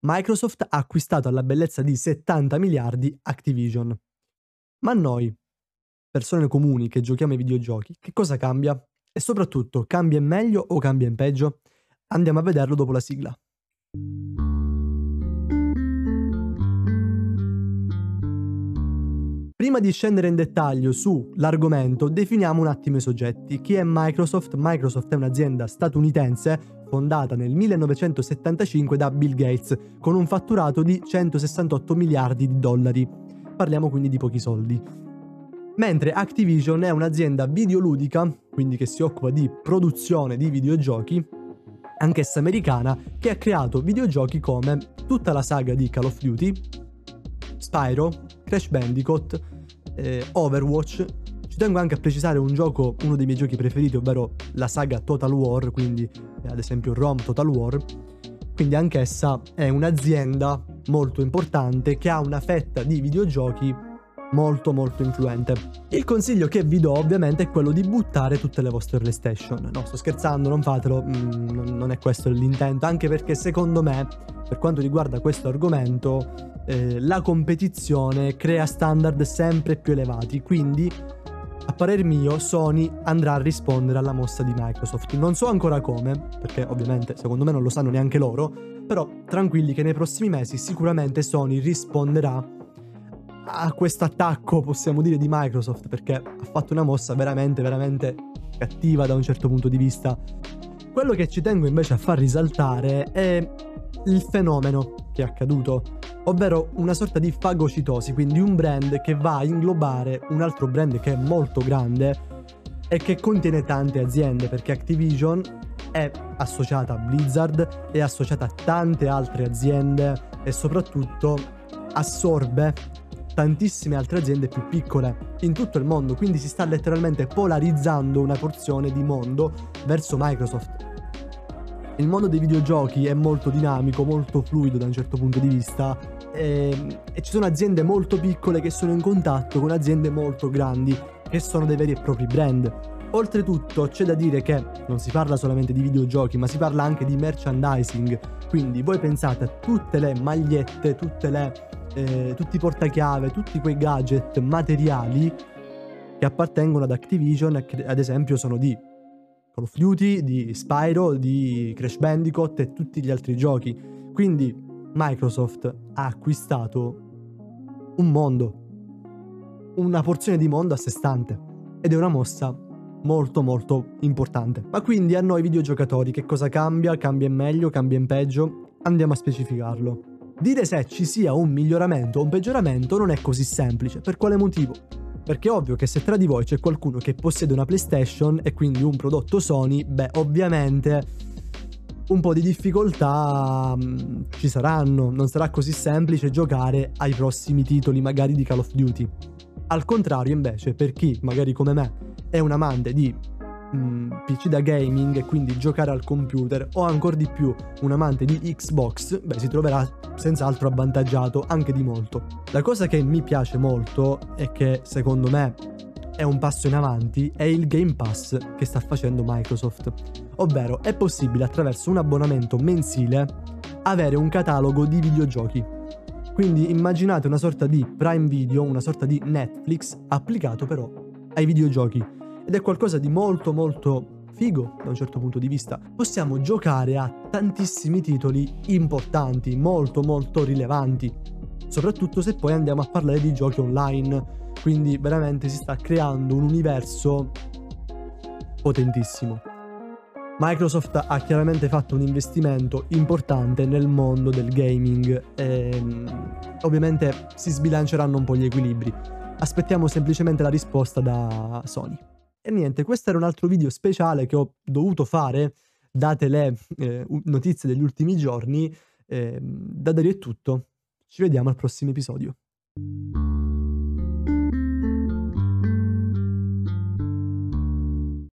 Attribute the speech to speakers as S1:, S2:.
S1: Microsoft ha acquistato alla bellezza di 70 miliardi Activision. Ma a noi, persone comuni che giochiamo ai videogiochi, che cosa cambia? E soprattutto, cambia in meglio o cambia in peggio? Andiamo a vederlo dopo la sigla. Prima di scendere in dettaglio sull'argomento, definiamo un attimo i soggetti. Chi è Microsoft? Microsoft è un'azienda statunitense fondata nel 1975 da Bill Gates, con un fatturato di 168 miliardi di dollari. Parliamo quindi di pochi soldi. Mentre Activision è un'azienda videoludica, quindi che si occupa di produzione di videogiochi, anch'essa americana, che ha creato videogiochi come tutta la saga di Call of Duty, Spyro, Crash Bandicoot, Overwatch. Ci tengo anche a precisare un gioco, uno dei miei giochi preferiti, ovvero la saga Total War, quindi ad esempio Rome Total War. Quindi anch'essa è un'azienda molto importante che ha una fetta di videogiochi molto influente. Il consiglio che vi do ovviamente è quello di buttare tutte le vostre PlayStation. No, sto scherzando, non fatelo, non è questo l'intento, anche perché secondo me, per quanto riguarda questo argomento, la competizione crea standard sempre più elevati, quindi a parer mio Sony andrà a rispondere alla mossa di Microsoft. Non so ancora come, perché ovviamente secondo me non lo sanno neanche loro, però tranquilli che nei prossimi mesi sicuramente Sony risponderà a questo attacco, possiamo dire, di Microsoft, perché ha fatto una mossa veramente cattiva da un certo punto di vista. Quello che ci tengo invece a far risaltare è il fenomeno che è accaduto, ovvero una sorta di fagocitosi, quindi un brand che va a inglobare un altro brand che è molto grande e che contiene tante aziende, perché Activision è associata a Blizzard, è associata a tante altre aziende e soprattutto assorbe tantissime altre aziende più piccole in tutto il mondo, quindi si sta letteralmente polarizzando una porzione di mondo verso Microsoft. Il mondo dei videogiochi è molto dinamico, molto fluido da un certo punto di vista e ci sono aziende molto piccole che sono in contatto con aziende molto grandi che sono dei veri e propri brand. Oltretutto c'è da dire che non si parla solamente di videogiochi, ma si parla anche di merchandising, quindi voi pensate a tutte le magliette, tutti i portachiave, tutti quei gadget materiali che appartengono ad Activision, ad esempio sono di Call of Duty, di Spyro, di Crash Bandicoot e tutti gli altri giochi. Quindi Microsoft ha acquistato un mondo, una porzione di mondo a sé stante, ed è una mossa molto importante. Ma quindi a noi videogiocatori che cosa cambia? Cambia in meglio? Cambia in peggio? Andiamo a specificarlo. Dire se ci sia un miglioramento o un peggioramento non è così semplice. Per quale motivo? Perché è ovvio che se tra di voi c'è qualcuno che possiede una PlayStation e quindi un prodotto Sony, beh, ovviamente un po' di difficoltà ci saranno. Non sarà così semplice giocare ai prossimi titoli magari di Call of Duty. Al contrario, invece, per chi magari come me è un amante di PC da gaming e quindi giocare al computer, o ancora di più un amante di Xbox, beh, si troverà senz'altro avvantaggiato anche di molto. La cosa che mi piace molto e che secondo me è un passo in avanti è il Game Pass che sta facendo Microsoft, ovvero è possibile attraverso un abbonamento mensile avere un catalogo di videogiochi. Quindi immaginate una sorta di Prime Video, una sorta di Netflix applicato però ai videogiochi. Ed è qualcosa di molto figo da un certo punto di vista. Possiamo giocare a tantissimi titoli importanti, molto rilevanti, soprattutto se poi andiamo a parlare di giochi online. Quindi veramente si sta creando un universo potentissimo. Microsoft ha chiaramente fatto un investimento importante nel mondo del gaming e ovviamente si sbilanceranno un po' gli equilibri. Aspettiamo semplicemente la risposta da Sony. E niente, questo era un altro video speciale che ho dovuto fare, date le notizie degli ultimi giorni. Da Dario è tutto, ci vediamo al prossimo episodio.